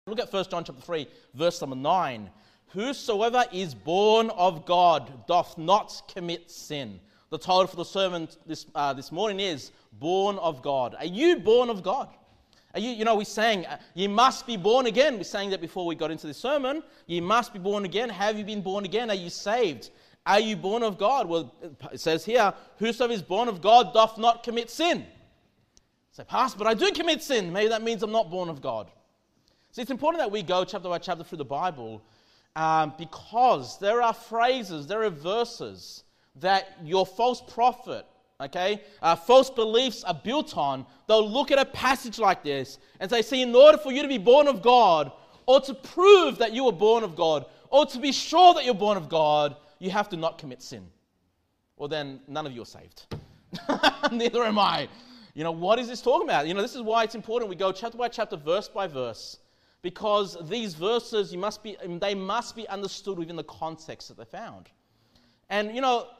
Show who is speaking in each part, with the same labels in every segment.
Speaker 1: Look at 1 John chapter 3, verse number 9. Whosoever is born of God doth not commit sin. The title for the sermon this morning is Born of God. Are you born of God? Are you, we sang, you must be born again. We sang that before we got into this sermon. You must be born again. Have you been born again? Are you saved? Are you born of God? Well, it says here, whosoever is born of God doth not commit sin. Say, Pastor, but I do commit sin. Maybe that means I'm not born of God. So it's important that we go chapter by chapter through the Bible because there are phrases, there are verses that your false prophet, false beliefs are built on. They'll look at a passage like this and say, see, in order for you to be born of God, or to prove that you were born of God, or to be sure that you're born of God, you have to not commit sin. Well, then none of you are saved. Neither am I. What is this talking about? This is why it's important we go chapter by chapter, verse by verse, because these verses, they must be understood within the context that they're found. And,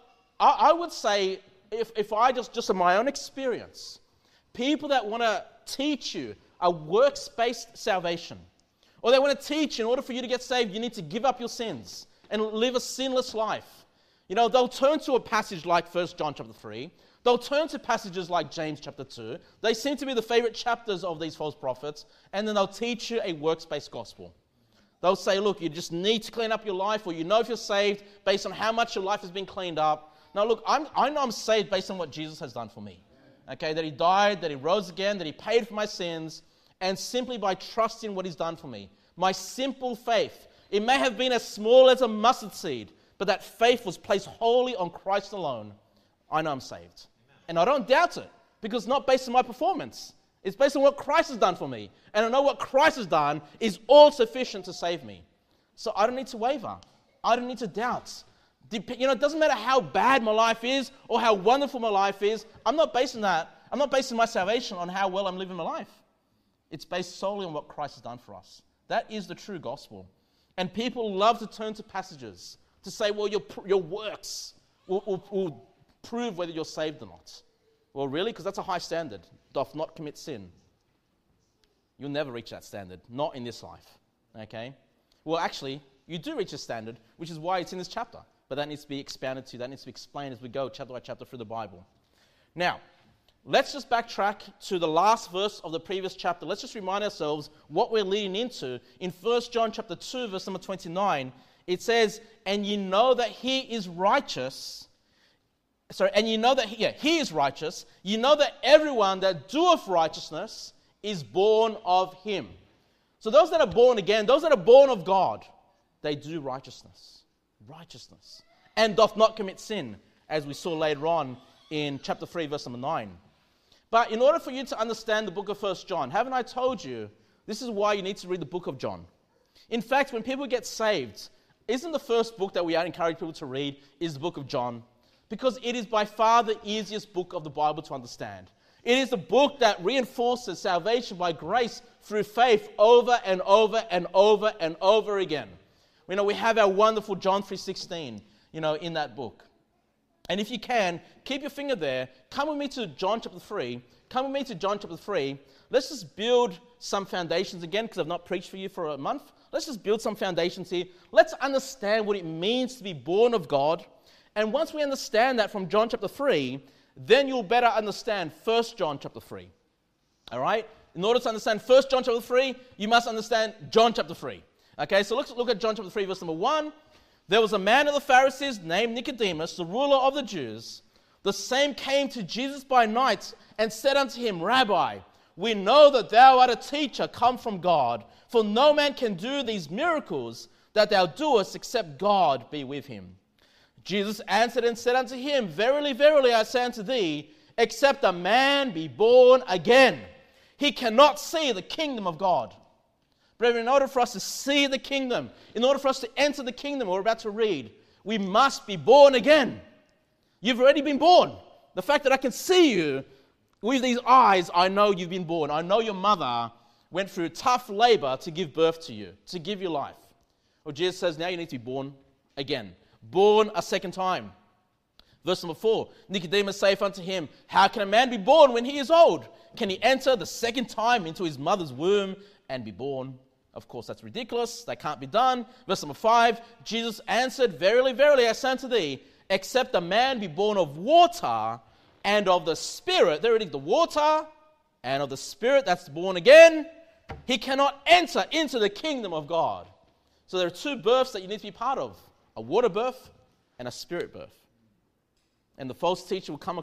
Speaker 1: I would say, if I just in my own experience, people that want to teach you a works-based salvation, or they want to teach in order for you to get saved, you need to give up your sins and live a sinless life. They'll turn to a passage like 1 John chapter 3. They'll turn to passages like James chapter 2. They seem to be the favorite chapters of these false prophets, and then they'll teach you a works-based gospel. They'll say, look, you just need to clean up your life, or if you're saved based on how much your life has been cleaned up. Now, look, I know I'm saved based on what Jesus has done for me. That He died, that He rose again, that He paid for my sins, and simply by trusting what He's done for me. My simple faith, it may have been as small as a mustard seed, but that faith was placed wholly on Christ alone. I know I'm saved. And I don't doubt it, because it's not based on my performance. It's based on what Christ has done for me. And I know what Christ has done is all sufficient to save me. So I don't need to waver. I don't need to doubt. It doesn't matter how bad my life is or how wonderful my life is. I'm not basing that. I'm not basing my salvation on how well I'm living my life. It's based solely on what Christ has done for us. That is the true gospel. And people love to turn to passages to say, well, your works will prove whether you're saved or not. Well, really? Because that's a high standard. Doth not commit sin. You'll never reach that standard. Not in this life. Okay? Well, actually, you do reach a standard, which is why it's in this chapter. But that needs to be expounded to. That needs to be explained as we go chapter by chapter through the Bible. Now, let's just backtrack to the last verse of the previous chapter. Let's just remind ourselves what we're leading into. In 1 John chapter 2, verse number 29, it says, and you know that He is righteous. And you know that He is righteous. You know that everyone that doeth righteousness is born of Him. So those that are born again, those that are born of God, they do righteousness. Righteousness. And doth not commit sin, as we saw later on in chapter 3, verse number 9. But in order for you to understand the book of 1 John, haven't I told you, this is why you need to read the book of John. In fact, when people get saved, isn't the first book that we encourage people to read is the book of John? Because it is by far the easiest book of the Bible to understand. It is the book that reinforces salvation by grace through faith over and over and over and over again. We have our wonderful John 3:16, in that book. And if you can, keep your finger there. Come with me to John chapter 3. Come with me to John chapter 3. Let's just build some foundations again, because I've not preached for you for a month. Let's just build some foundations here. Let's understand what it means to be born of God. And once we understand that from John chapter 3, then you'll better understand 1 John chapter 3. All right? In order to understand 1 John chapter 3, you must understand John chapter 3. Okay, so let's look at John chapter 3, verse number 1. There was a man of the Pharisees named Nicodemus, the ruler of the Jews. The same came to Jesus by night and said unto him, Rabbi, we know that thou art a teacher come from God, for no man can do these miracles that thou doest except God be with him. Jesus answered and said unto him, Verily, verily, I say unto thee, except a man be born again, he cannot see the kingdom of God. Brethren, in order for us to see the kingdom, in order for us to enter the kingdom we're about to read, we must be born again. You've already been born. The fact that I can see you with these eyes, I know you've been born. I know your mother went through tough labor to give birth to you, to give you life. Well, Jesus says now you need to be born again. Born a second time. Verse number 4, Nicodemus saith unto him, How can a man be born when he is old? Can he enter the second time into his mother's womb and be born? Of course, that's ridiculous. That can't be done. Verse number 5, Jesus answered, "Verily, verily, I say unto thee, except a man be born of water and of the Spirit," there it is, the water and of the Spirit, that's born again, "he cannot enter into the kingdom of God." So there are two births that you need to be part of, a water birth and a spirit birth. And the false teacher will come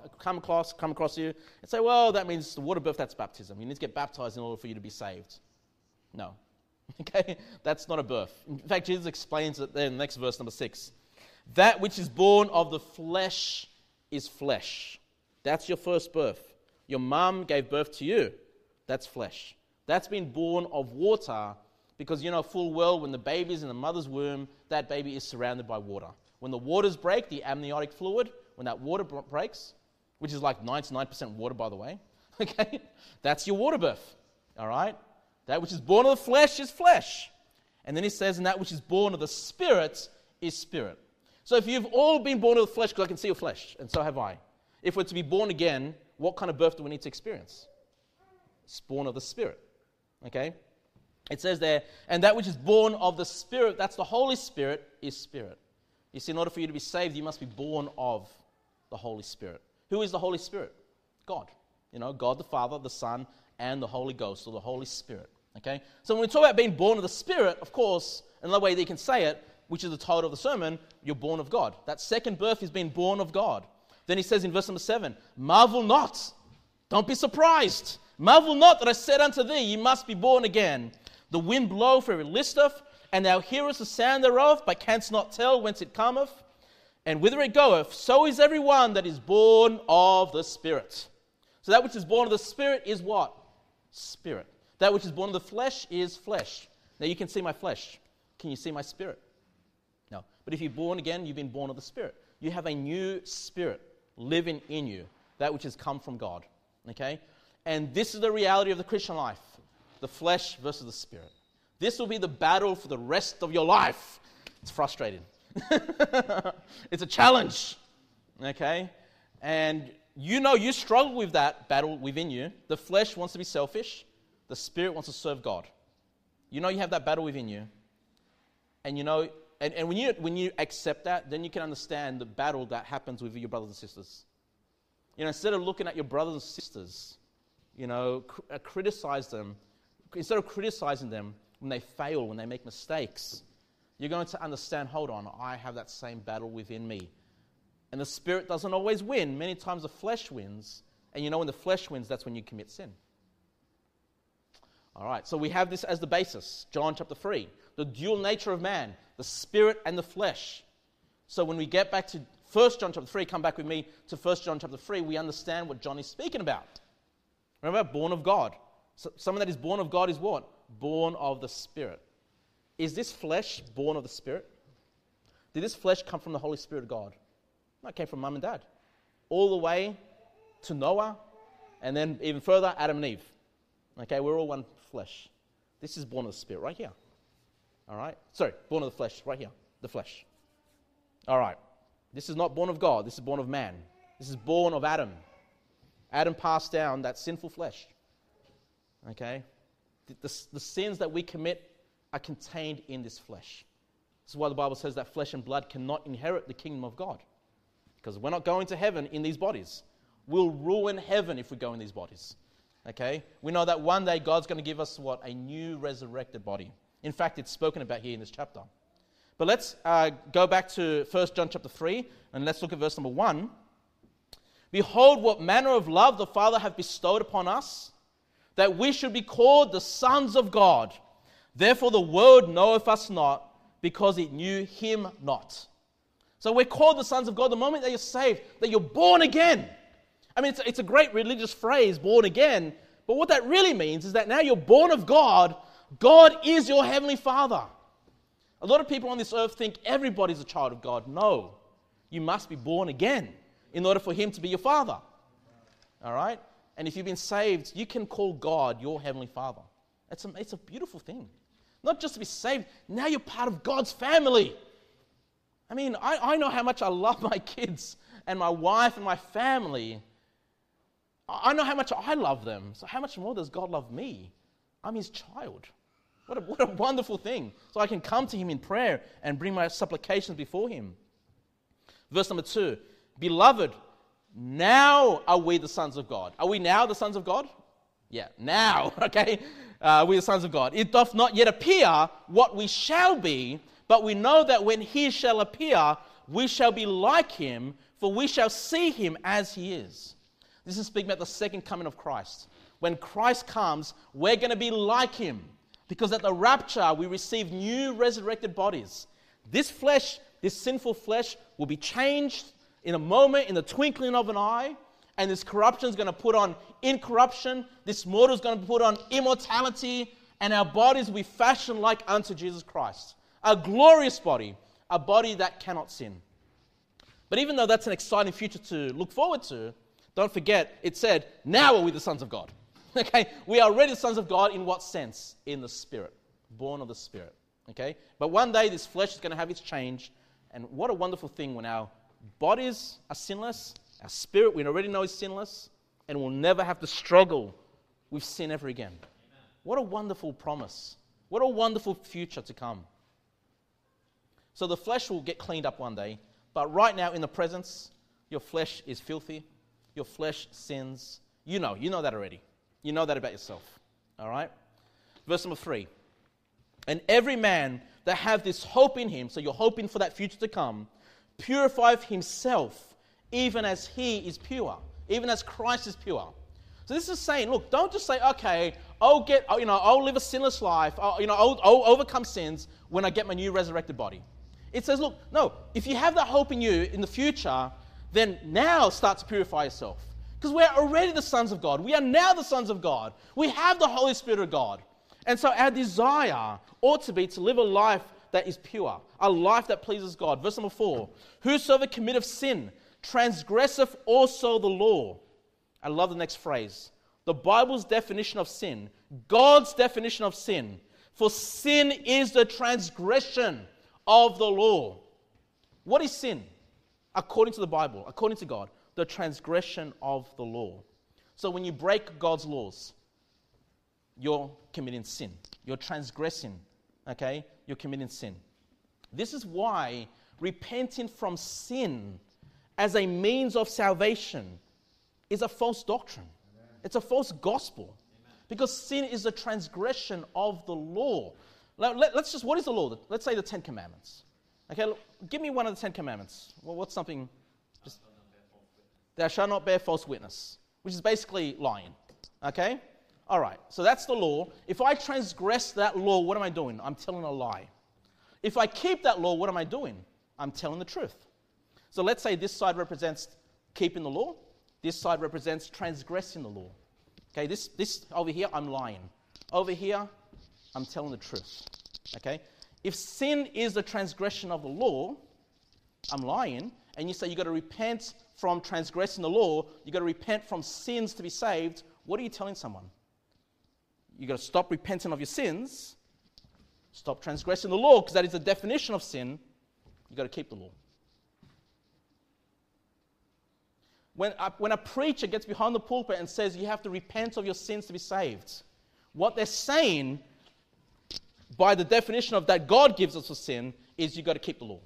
Speaker 1: across you and say, well, that means the water birth, that's baptism. You need to get baptized in order for you to be saved. No. Okay? That's not a birth. In fact, Jesus explains it there in the next verse, number 6. That which is born of the flesh is flesh. That's your first birth. Your mum gave birth to you. That's flesh. That's been born of water, because you know full well when the baby's in the mother's womb, that baby is surrounded by water. When the waters break, the amniotic fluid, when that water breaks, which is like 99% water, by the way, okay, that's your water birth, all right? That which is born of the flesh is flesh. And then he says, and that which is born of the Spirit is spirit. So if you've all been born of the flesh, because I can see your flesh, and so have I, if we're to be born again, what kind of birth do we need to experience? It's born of the Spirit, okay? It says there, and that which is born of the Spirit, that's the Holy Spirit, is spirit. You see, in order for you to be saved, you must be born of the Holy Spirit. Who is the Holy Spirit? God. You know, God the Father, the Son, and the Holy Ghost, or the Holy Spirit. Okay? So when we talk about being born of the Spirit, of course, another way that you can say it, which is the title of the sermon, you're born of God. That second birth is being born of God. Then he says in verse number 7, marvel not. Don't be surprised. Marvel not that I said unto thee, ye must be born again. The wind bloweth where it listeth, and thou hearest the sound thereof, but canst not tell whence it cometh, and whither it goeth. So is every one that is born of the Spirit. So that which is born of the Spirit is what? Spirit. That which is born of the flesh is flesh. Now you can see my flesh. Can you see my spirit? No. But if you're born again, you've been born of the Spirit. You have a new spirit living in you, that which has come from God. Okay? And this is the reality of the Christian life. The flesh versus the Spirit. This will be the battle for the rest of your life. It's frustrating. It's a challenge. Okay? And you know you struggle with that battle within you. The flesh wants to be selfish. The Spirit wants to serve God. You know you have that battle within you. And you know, and when you accept that, then you can understand the battle that happens with your brothers and sisters. You know, instead of looking at your brothers and sisters, you know, criticize them. Instead of criticizing them when they fail, when they make mistakes, you're going to understand, hold on, I have that same battle within me. And the Spirit doesn't always win. Many times the flesh wins. And you know when the flesh wins, that's when you commit sin. All right, so we have this as the basis. John chapter 3, the dual nature of man, the Spirit and the flesh. So when we get back to 1 John chapter 3, come back with me to 1 John chapter 3, we understand what John is speaking about. Remember, born of God. So someone that is born of God is what? Born of the Spirit. Is this flesh born of the Spirit? Did this flesh come from the Holy Spirit of God? No, it came from mum and dad. All the way to Noah, and then even further, Adam and Eve. Okay, we're all one flesh. This is born of the Spirit right here. All right? Sorry, born of the flesh right here. The flesh. All right. This is not born of God. This is born of man. This is born of Adam. Adam passed down that sinful flesh. Okay? The sins that we commit are contained in this flesh. This is why the Bible says that flesh and blood cannot inherit the kingdom of God. Because we're not going to heaven in these bodies. We'll ruin heaven if we go in these bodies. Okay? We know that one day God's going to give us what? A new resurrected body. In fact, it's spoken about here in this chapter. But let's go back to 1 John chapter 3, and let's look at verse number 1. Behold, what manner of love the Father hath bestowed upon us, that we should be called the sons of God. Therefore the world knoweth us not, because it knew him not. So we're called the sons of God the moment that you're saved, that you're born again. I mean, it's a great religious phrase, born again, but what that really means is that now you're born of God. God is your heavenly Father. A lot of people on this earth think everybody's a child of God. No, you must be born again in order for him to be your Father. All right? And if you've been saved, you can call God your heavenly Father. It's a beautiful thing. Not just to be saved, now you're part of God's family. I mean, I know how much I love my kids and my wife and my family. I know how much I love them. So how much more does God love me? I'm his child. What a wonderful thing. So I can come to him in prayer and bring my supplications before him. Verse number 2, beloved, now are we the sons of God. Are we now the sons of God? Yeah, now, okay? We are the sons of God. It doth not yet appear what we shall be, but we know that when he shall appear, we shall be like him, for we shall see him as he is. This is speaking about the second coming of Christ. When Christ comes, we're going to be like him, because at the rapture, we receive new resurrected bodies. This flesh, this sinful flesh, will be changed in a moment, in the twinkling of an eye, and this corruption is going to put on incorruption. This mortal is going to put on immortality, and our bodies will be fashioned like unto Jesus Christ. A glorious body, a body that cannot sin. But even though that's an exciting future to look forward to, don't forget, it said, now are we the sons of God. Okay, we are already the sons of God in what sense? In the Spirit, born of the Spirit. Okay, but one day this flesh is going to have its change, and what a wonderful thing when our bodies are sinless, our spirit we already know is sinless, and we'll never have to struggle with sin ever again. Amen. What a wonderful promise. What a wonderful future to come. So the flesh will get cleaned up one day, but right now in the presence, your flesh is filthy, your flesh sins. You know that already. You know that about yourself. All right? Verse number 3. And every man that have this hope in him, so you're hoping for that future to come, purify himself even as he is pure, even as Christ is pure. So this is saying, look, don't just say, okay, I'll live a sinless life, I'll overcome sins when I get my new resurrected body. It says, look, no, if you have that hope in you in the future, then now start to purify yourself. Because we're already the sons of God. We are now the sons of God. We have the Holy Spirit of God. And so our desire ought to be to live a life that is pure, a life that pleases God. Verse number 4, whosoever committeth sin transgresseth also the law. I love the next phrase. The Bible's definition of sin, God's definition of sin. For sin is the transgression of the law. What is sin? According to the Bible, according to God, the transgression of the law. So when you break God's laws, you're committing sin. You're transgressing, okay? You're committing sin. This is why repenting from sin as a means of salvation is a false doctrine. Amen. It's a false gospel. Amen. Because sin is a transgression of the law. Let's just, what is the law? Let's say the 10 Commandments. Okay, give me one of the 10 Commandments. Well, what's something? Just, thou shalt not bear false witness, which is basically lying. Okay? All right, so that's the law. If I transgress that law, what am I doing? I'm telling a lie. If I keep that law, what am I doing? I'm telling the truth. So let's say this side represents keeping the law. This side represents transgressing the law. Okay, this over here, I'm lying. Over here, I'm telling the truth. Okay? If sin is the transgression of the law, I'm lying, and you say you've got to repent from transgressing the law, you've got to repent from sins to be saved, what are you telling someone? You've got to stop repenting of your sins, stop transgressing the law, because that is the definition of sin. You've got to keep the law. When a preacher gets behind the pulpit and says you have to repent of your sins to be saved, what they're saying, by the definition of that God gives us for sin, is you've got to keep the law.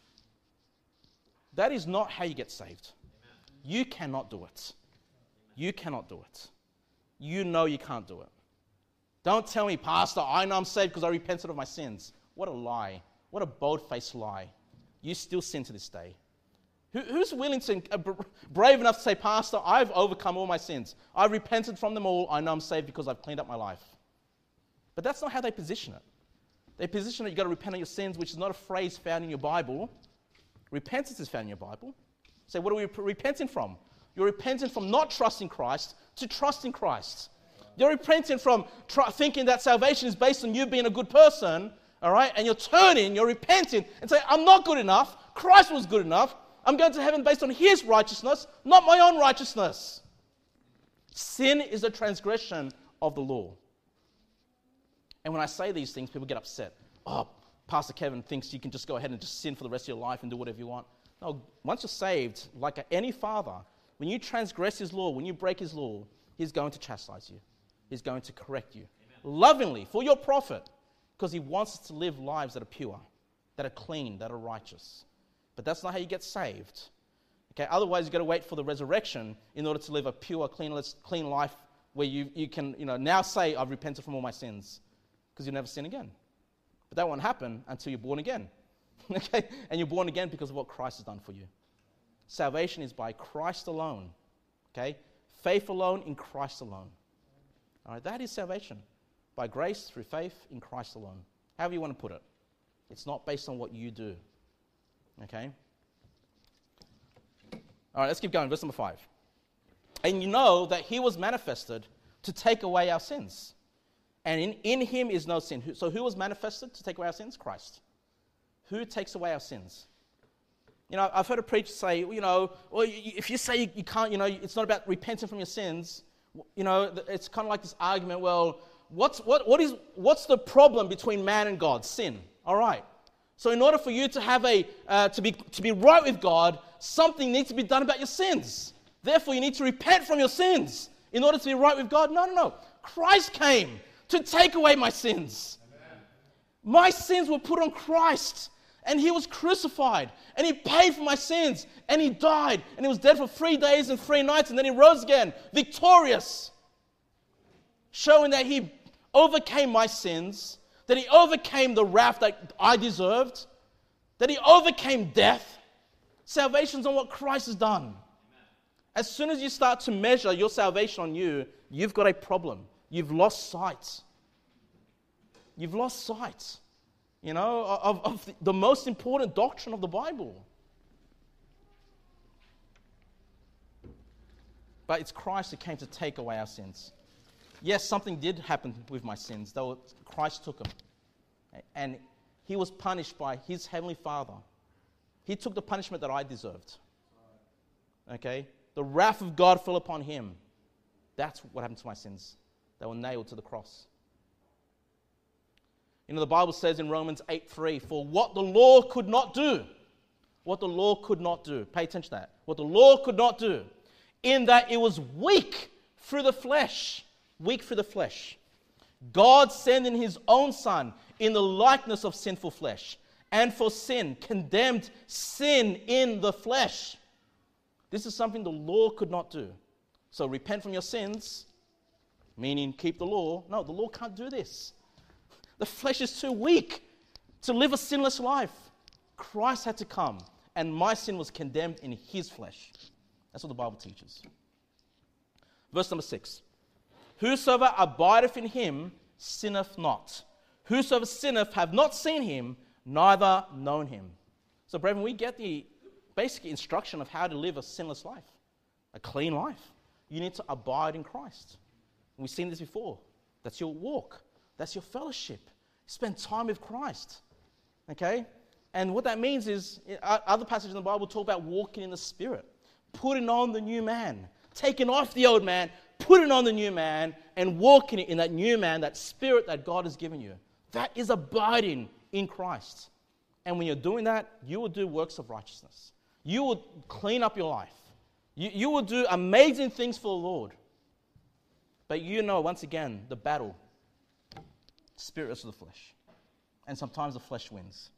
Speaker 1: That is not how you get saved. Amen. You cannot do it. You cannot do it. You know you can't do it. Don't tell me, Pastor, I know I'm saved because I repented of my sins. What a lie. What a bold-faced lie. You still sin to this day. Who's willing to, brave enough to say, Pastor, I've overcome all my sins. I've repented from them all. I know I'm saved because I've cleaned up my life. But that's not how they position it. They position it, you've got to repent of your sins, which is not a phrase found in your Bible. Repentance is found in your Bible. So what are we repenting from? You're repenting from not trusting Christ to trusting Christ. You're repenting from thinking that salvation is based on you being a good person, all right? And you're repenting and saying, I'm not good enough. Christ was good enough. I'm going to heaven based on his righteousness, not my own righteousness. Sin is a transgression of the law. And when I say these things, people get upset. Oh, Pastor Kevin thinks you can just go ahead and just sin for the rest of your life and do whatever you want. No, once you're saved, like any father, when you transgress his law, when you break his law, he's going to chastise you. He's going to correct you. Amen. Lovingly, for your profit. because he wants us to live lives that are pure, that are clean, that are righteous. But that's not how you get saved. Okay, otherwise you've got to wait for the resurrection in order to live a pure, clean life where you can now say, I've repented from all my sins, because you'll never sin again. But that won't happen until you're born again. Okay, and you're born again because of what Christ has done for you. Salvation is by Christ alone. Okay, faith alone in Christ alone. All right, that is salvation. By grace, through faith, in Christ alone. However you want to put it. It's not based on what you do. Okay? All right, let's keep going. Verse number 5. And you know that he was manifested to take away our sins. And in him is no sin. So who was manifested to take away our sins? Christ. Who takes away our sins? I've heard a preacher say, well, if you say you can't, it's not about repenting from your sins, it's kind of like this argument, well, what's the problem between man and God? Sin. All right. So in order for you to have to be right with God, something needs to be done about your sins. Therefore, you need to repent from your sins in order to be right with God. No. Christ came to take away my sins. Amen. My sins were put on Christ, and he was crucified, and he paid for my sins, and he died, and he was dead for 3 days and 3 nights, and then he rose again, victorious, showing that he overcame my sins, that he overcame the wrath that I deserved, that he overcame death. Salvation's on what Christ has done. Amen. As soon as you start to measure your salvation on you, you've got a problem. You've lost sight. You've lost sight, of the most important doctrine of the Bible. But it's Christ who came to take away our sins. Yes, something did happen with my sins, though Christ took them. And he was punished by his heavenly Father. He took the punishment that I deserved. Okay? The wrath of God fell upon him. That's what happened to my sins. They were nailed to the cross. The Bible says in Romans 8:3, for what the law could not do, pay attention to that, what the law could not do, in that it was weak through the flesh, God sending his own Son in the likeness of sinful flesh, and for sin, condemned sin in the flesh. This is something the law could not do. So repent from your sins, meaning keep the law. No, the law can't do this. The flesh is too weak to live a sinless life. Christ had to come, and my sin was condemned in his flesh. That's what the Bible teaches. Verse number 6. Whosoever abideth in him sinneth not. Whosoever sinneth have not seen him, neither known him. So, brethren, we get the basic instruction of how to live a sinless life, a clean life. You need to abide in Christ. And we've seen this before. That's your walk. That's your fellowship. Spend time with Christ. Okay? And what that means is, other passages in the Bible talk about walking in the Spirit, putting on the new man, taking off the old man, putting on the new man, and walking in that new man, that Spirit that God has given you. That is abiding in Christ. And when you're doing that, you will do works of righteousness. You will clean up your life. You will do amazing things for the Lord. But once again, the battle, Spirit versus the flesh. And sometimes the flesh wins.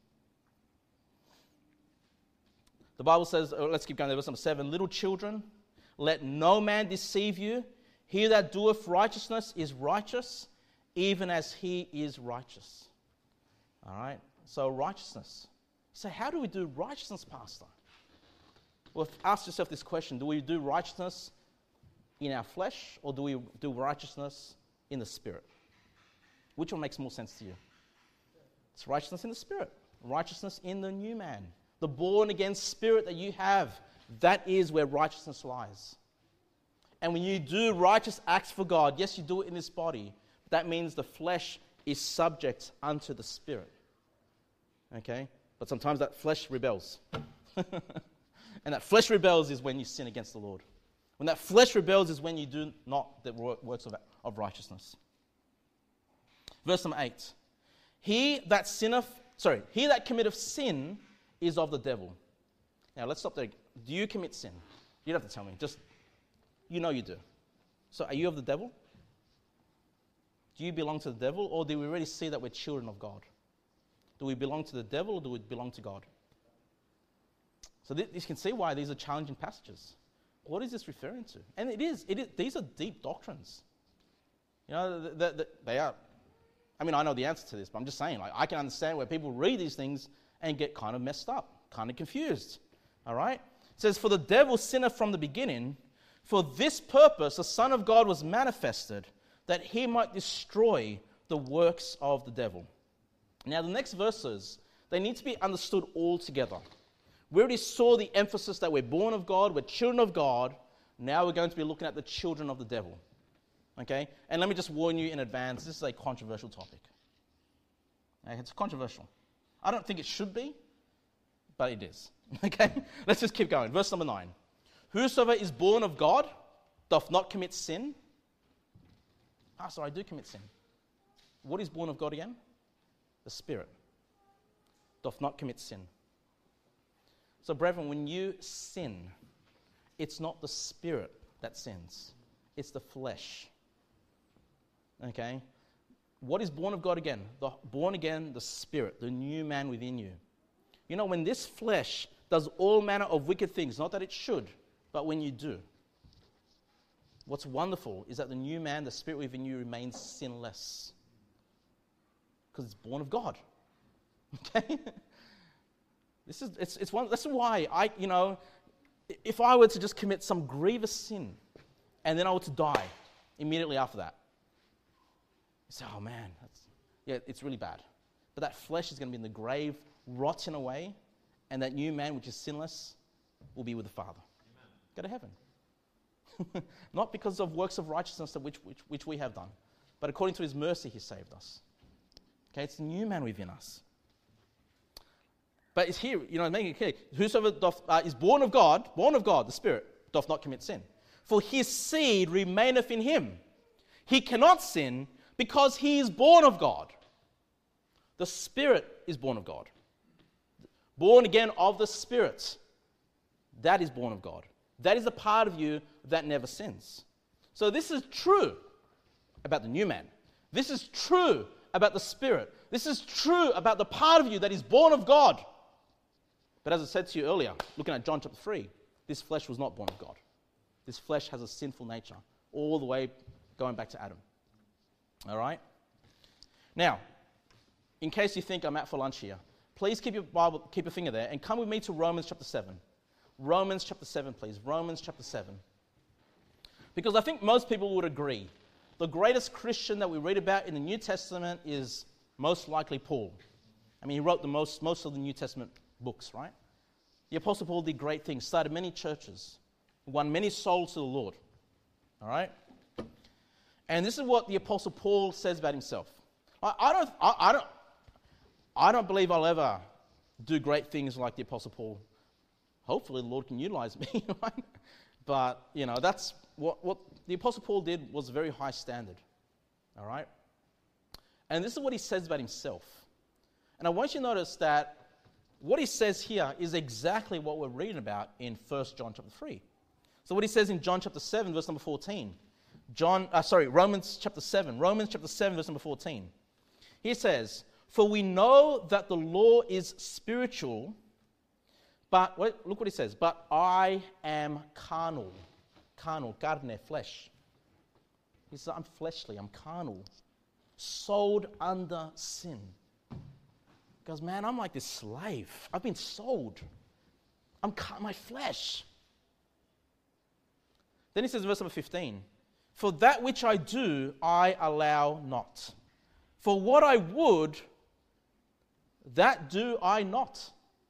Speaker 1: The Bible says, let's keep going there, verse number 7, little children, let no man deceive you. He that doeth righteousness is righteous, even as he is righteous. All right? So righteousness. So how do we do righteousness, Pastor? Well, ask yourself this question. Do we do righteousness in our flesh, or do we do righteousness in the Spirit? Which one makes more sense to you? It's righteousness in the Spirit. Righteousness in the new man. The born-again spirit that you have. That is where righteousness lies. And when you do righteous acts for God, yes, you do it in this body. That means the flesh is subject unto the Spirit. Okay? But sometimes that flesh rebels. And that flesh rebels is when you sin against the Lord. When that flesh rebels is when you do not the works of righteousness. Verse number 8. He that committeth sin is of the devil. Now let's stop there. Do you commit sin? You don't have to tell me. Just, you do. So are you of the devil? Do you belong to the devil, or do we already see that we're children of God? Do we belong to the devil, or do we belong to God? So you can see why these are challenging passages. What is this referring to? And it is. These are deep doctrines. You know, they are. I mean, I know the answer to this, but I'm just saying, like, I can understand where people read these things and get kind of messed up, kind of confused. All right? It says, "For the devil sinned from the beginning. For this purpose the Son of God was manifested, that he might destroy the works of the devil." Now, the next verses, they need to be understood all together. We already saw the emphasis that we're born of God, we're children of God. Now we're going to be looking at the children of the devil. Okay? And let me just warn you in advance, this is a controversial topic. Okay? It's controversial. I don't think it should be, but it is. Okay? Let's just keep going. Verse number 9. "Whosoever is born of God doth not commit sin." So I do commit sin. What is born of God again? The Spirit. Doth not commit sin. So, brethren, when you sin, it's not the Spirit that sins. It's the flesh. Okay? What is born of God again? Born again, the Spirit, the new man within you. You know, when this flesh does all manner of wicked things, not that it should, but when you do, what's wonderful is that the new man, the Spirit within you, remains sinless. Because it's born of God. Okay? That's why if I were to just commit some grievous sin and then I were to die immediately after that, you say, oh man, it's really bad. But that flesh is going to be in the grave, rotting away, and that new man, which is sinless, will be with the Father. Amen. Go to heaven. Not because of works of righteousness which we have done, but according to his mercy he saved us. Okay, it's the new man within us. But it's here, making it clear. Whosoever is born of God, the Spirit, doth not commit sin. For his seed remaineth in him. He cannot sin because he is born of God. The Spirit is born of God. Born again of the Spirit. That is born of God. That is the part of you that never sins. So this is true about the new man. This is true about the Spirit. This is true about the part of you that is born of God. But as I said to you earlier, looking at John chapter 3, this flesh was not born of God. This flesh has a sinful nature, all the way going back to Adam. All right? Now, in case you think I'm out for lunch here, please keep your Bible, keep your finger there, and come with me to Romans chapter 7. Romans chapter 7, please. Romans chapter 7. Because I think most people would agree, the greatest Christian that we read about in the New Testament is most likely Paul. I mean, he wrote most of the New Testament books, right? The Apostle Paul did great things, started many churches, won many souls to the Lord. All right? And this is what the Apostle Paul says about himself. I don't believe I'll ever do great things like the Apostle Paul. Hopefully the Lord can utilize me, right? But, that's what the Apostle Paul did was a very high standard. All right? And this is what he says about himself. And I want you to notice that what he says here is exactly what we're reading about in 1 John chapter 3. So what he says in John chapter 7, verse number 14. Romans chapter 7, verse number 14. He says, "For we know that the law is spiritual, but," look what he says, "but I am carnal." Carnal, carne, flesh. He says, I'm fleshly, I'm carnal. Sold under sin. He goes, man, I'm like this slave. I've been sold. I'm my flesh. Then he says, verse number 15, "For that which I do, I allow not. For what I would, that do I not."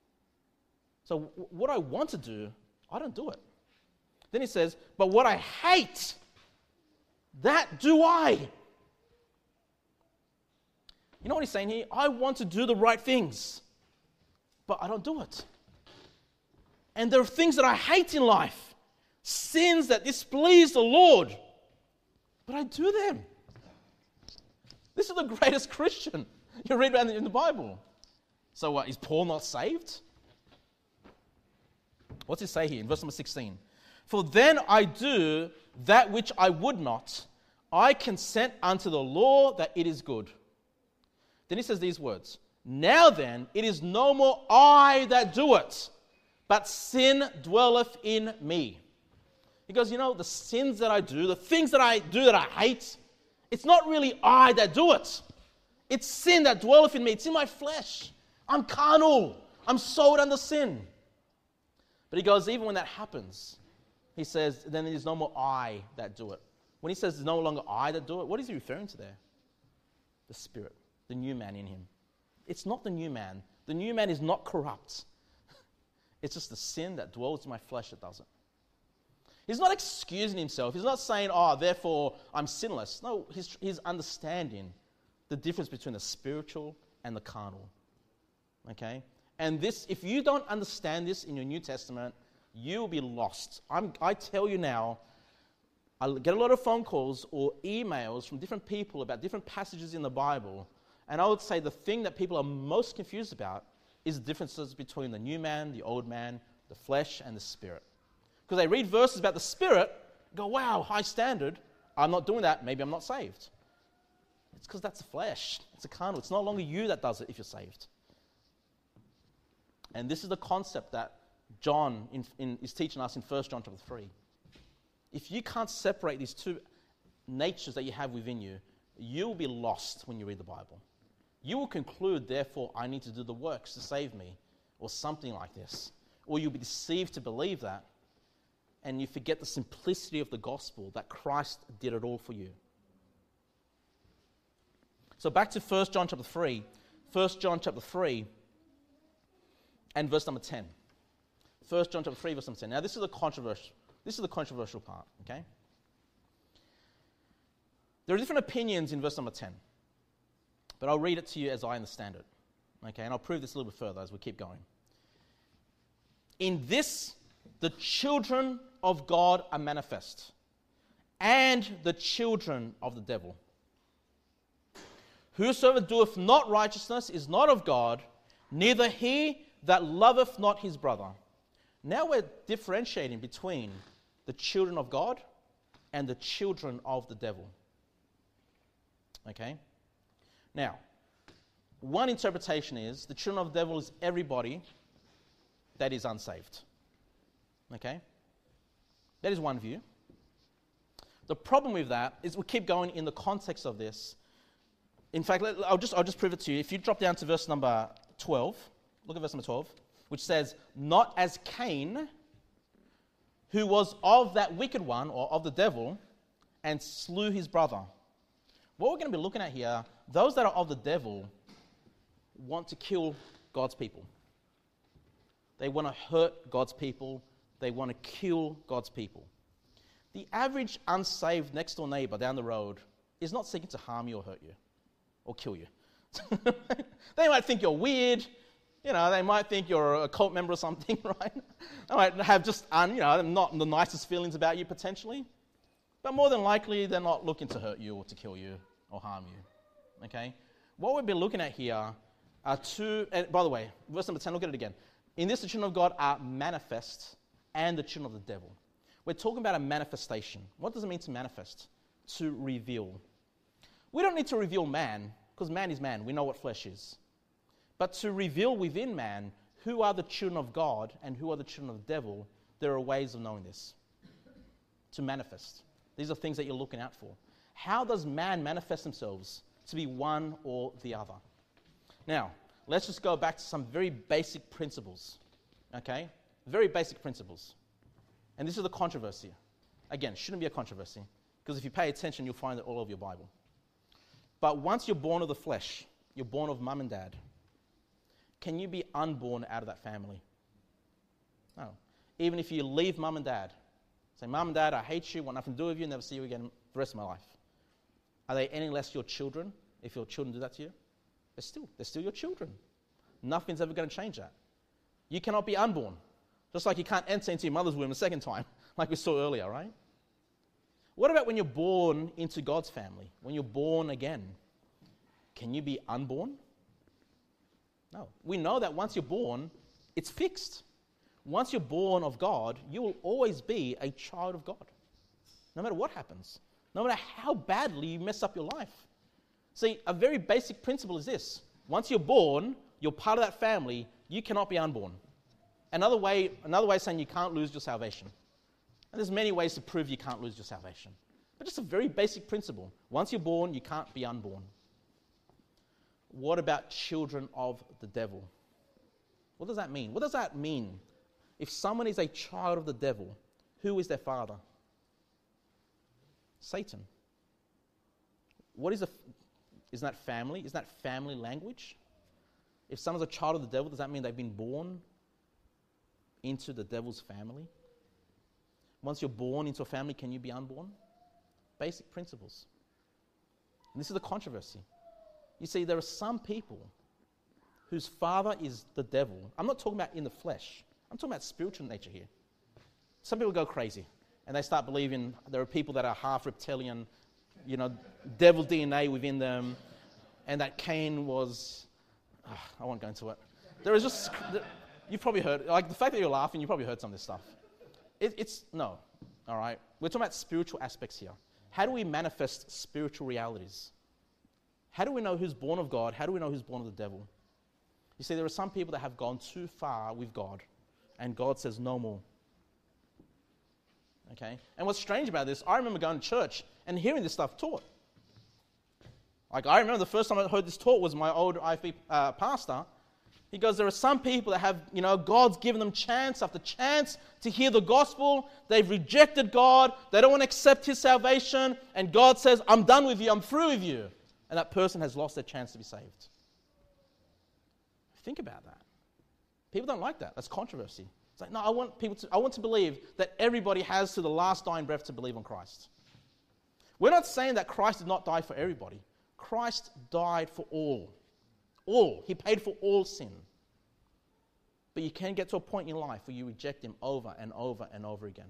Speaker 1: So what I want to do, I don't do it. Then he says, "But what I hate, that do I." You know what he's saying here? I want to do the right things, but I don't do it. And there are things that I hate in life, sins that displease the Lord, but I do them. This is the greatest Christian you read about in the Bible. So is Paul not saved? What's he say here in verse number 16? "For then I do that which I would not. I consent unto the law that it is good. Then he says these words, now then, it is no more I that do it, but sin dwelleth in me. He goes, the sins that I do, the things that I do that I hate, it's not really I that do it. It's sin that dwelleth in me. It's in my flesh. I'm carnal. I'm sold under sin. But he goes, even when that happens, he says, then it is no more I that do it. When he says it's no longer I that do it, what is he referring to there? The Spirit, the new man in him. It's not the new man. The new man is not corrupt. It's just the sin that dwells in my flesh that does it. He's not excusing himself. He's not saying, therefore I'm sinless. No, he's understanding the difference between the spiritual and the carnal. Okay? And this, if you don't understand this in your New Testament, you will be lost. I tell you now, I get a lot of phone calls or emails from different people about different passages in the Bible, and I would say the thing that people are most confused about is the differences between the new man, the old man, the flesh, and the spirit. Because they read verses about the Spirit, go, wow, high standard. I'm not doing that. Maybe I'm not saved. It's because that's the flesh. It's a carnal. It's no longer you that does it if you're saved. And this is the concept that John is teaching us in 1 John chapter 3. If you can't separate these two natures that you have within you, you'll be lost when you read the Bible. You will conclude, therefore, I need to do the works to save me, or something like this. Or you'll be deceived to believe that, and you forget the simplicity of the gospel, that Christ did it all for you. So back to 1 John chapter 3. 1 John chapter 3 and verse number 10. 1 John chapter 3, verse number 10. Now this is the controversial part, okay? There are different opinions in verse number 10. But I'll read it to you as I understand it. Okay, and I'll prove this a little bit further as we keep going. In this, the children of God are manifest, and the children of the devil. Whosoever doeth not righteousness is not of God, neither he that loveth not his brother. Now we're differentiating between the children of God and the children of the devil. Okay? Now, one interpretation is the children of the devil is everybody that is unsaved. Okay? That is one view. The problem with that is we keep going in the context of this. In fact, I'll just prove it to you. If you drop down to verse number 12, look at verse number 12, which says, not as Cain, who was of that wicked one, or of the devil, and slew his brother. What we're going to be looking at here, those that are of the devil want to kill God's people. They want to hurt God's people. They want to kill God's people. The average unsaved next door neighbor down the road is not seeking to harm you or hurt you or kill you. They might think you're weird. They might think you're a cult member or something, right? They might have just, not the nicest feelings about you potentially. But more than likely, they're not looking to hurt you or to kill you or harm you. Okay? What we'll be looking at here are two, and by the way, verse number 10, look at it again. In this, the children of God are manifest, and the children of the devil. We're talking about a manifestation. What does it mean to manifest? To reveal. We don't need to reveal man, because man is man. We know what flesh is. But to reveal within man who are the children of God and who are the children of the devil, there are ways of knowing this. To manifest. These are things that you're looking out for. How does man manifest themselves to be one or the other? Now, let's just go back to some very basic principles. Okay? Very basic principles. And this is the controversy. Again, shouldn't be a controversy, because if you pay attention, you'll find it all over your Bible. But once you're born of the flesh, you're born of mum and dad, can you be unborn out of that family? No. Even if you leave mum and dad, say, Mum and Dad, I hate you, want nothing to do with you, never see you again the rest of my life. Are they any less your children if your children do that to you? They're still your children. Nothing's ever going to change that. You cannot be unborn. Just like you can't enter into your mother's womb a second time, like we saw earlier, right? What about when you're born into God's family? When you're born again? Can you be unborn? No. We know that once you're born, it's fixed. Once you're born of God, you will always be a child of God. No matter what happens. no matter how badly you mess up your life. See, a very basic principle is this. Once you're born, you're part of that family, you cannot be unborn. Another way of saying you can't lose your salvation. And there's many ways to prove you can't lose your salvation. But just a very basic principle. Once you're born, you can't be unborn. What about children of the devil? What does that mean? What does that mean? If someone is a child of the devil, who is their father? Satan. Isn't that family? Isn't that family language? If someone's a child of the devil, does that mean they've been born into the devil's family? Once you're born into a family, can you be unborn? Basic principles. And this is the controversy. You see, there are some people whose father is the devil. I'm not talking about in the flesh. I'm talking about spiritual nature here. Some people go crazy and they start believing there are people that are half reptilian, devil DNA within them, and that Cain was... I won't go into it. There is just... You've probably heard... Like, the fact that you're laughing, you probably heard some of this stuff. No. All right? We're talking about spiritual aspects here. How do we manifest spiritual realities? How do we know who's born of God? How do we know who's born of the devil? You see, there are some people that have gone too far with God, and God says no more. Okay? And what's strange about this, I remember going to church and hearing this stuff taught. Like, I remember the first time I heard this taught was my old IFB pastor. He goes, there are some people that have, God's given them chance after chance to hear the gospel. They've rejected God. They don't want to accept His salvation. And God says, I'm done with you. I'm through with you. And that person has lost their chance to be saved. Think about that. People don't like that. That's controversy. It's like, no, I want to believe that everybody has to the last dying breath to believe on Christ. We're not saying that Christ did not die for everybody. Christ died for all. All. He paid for all sin. But you can get to a point in your life where you reject Him over and over and over again.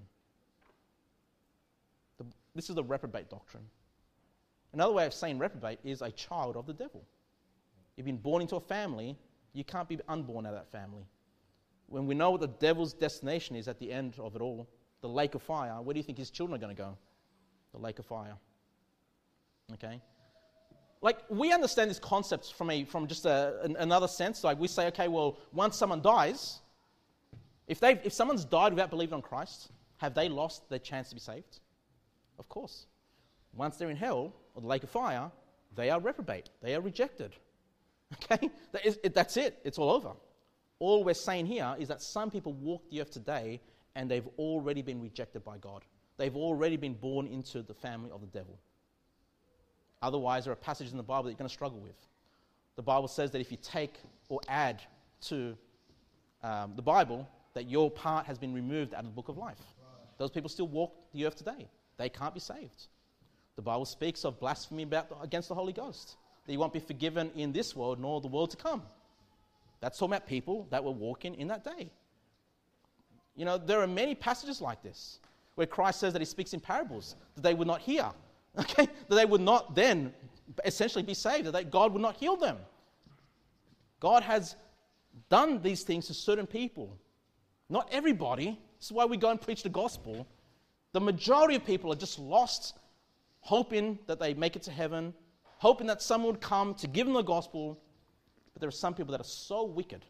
Speaker 1: This is the reprobate doctrine. Another way of saying reprobate is a child of the devil. You've been born into a family, you can't be unborn out of that family. When we know what the devil's destination is at the end of it all, the lake of fire, where do you think his children are going to go? The lake of fire. Okay? Like, we understand this concept from just another sense. Like, we say, okay, well, once someone dies, if someone's died without believing on Christ, have they lost their chance to be saved? Of course. Once they're in hell, or the lake of fire, they are reprobate. They are rejected. Okay? That's it. It's all over. All we're saying here is that some people walk the earth today and they've already been rejected by God. They've already been born into the family of the devil. Otherwise, there are passages in the Bible that you're going to struggle with. The Bible says that if you take or add to the Bible, that your part has been removed out of the book of life. Those people still walk the earth today. They can't be saved. The Bible speaks of blasphemy against the Holy Ghost, that you won't be forgiven in this world nor the world to come. That's talking about people that were walking in that day. There are many passages like this where Christ says that He speaks in parables, that they would not hear. Okay? That they would not then essentially be saved, that God would not heal them. God has done these things to certain people. Not everybody. This is why we go and preach the gospel. The majority of people are just lost, hoping that they make it to heaven, hoping that someone would come to give them the gospel. But there are some people that are so wicked,